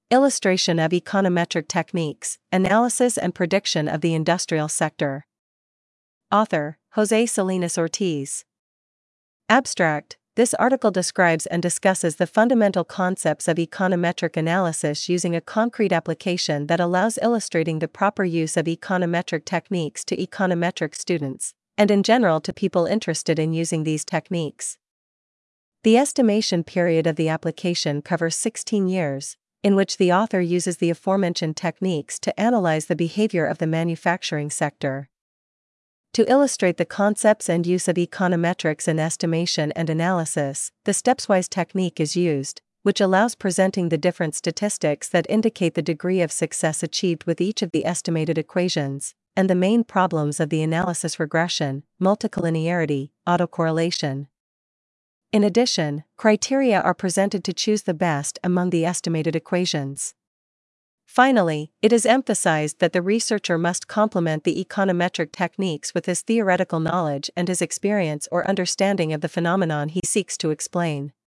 Illustration of econometric techniques, analysis and prediction of the industrial sector. Author, José Salinas Ortiz. Abstract. This article describes and discusses the fundamental concepts of econometric analysis using a concrete application that allows illustrating the proper use of econometric techniques to econometric students, and in general to people interested in using these techniques. The estimation period of the application covers 16 years, in which the author uses the aforementioned techniques to analyze the behavior of the manufacturing sector. To illustrate the concepts and use of econometrics in estimation and analysis, the stepwise technique is used, which allows presenting the different statistics that indicate the degree of success achieved with each of the estimated equations, and the main problems of the analysis: regression, multicollinearity, autocorrelation. In addition, criteria are presented to choose the best among the estimated equations. Finally, it is emphasized that the researcher must complement the econometric techniques with his theoretical knowledge and his experience or understanding of the phenomenon he seeks to explain.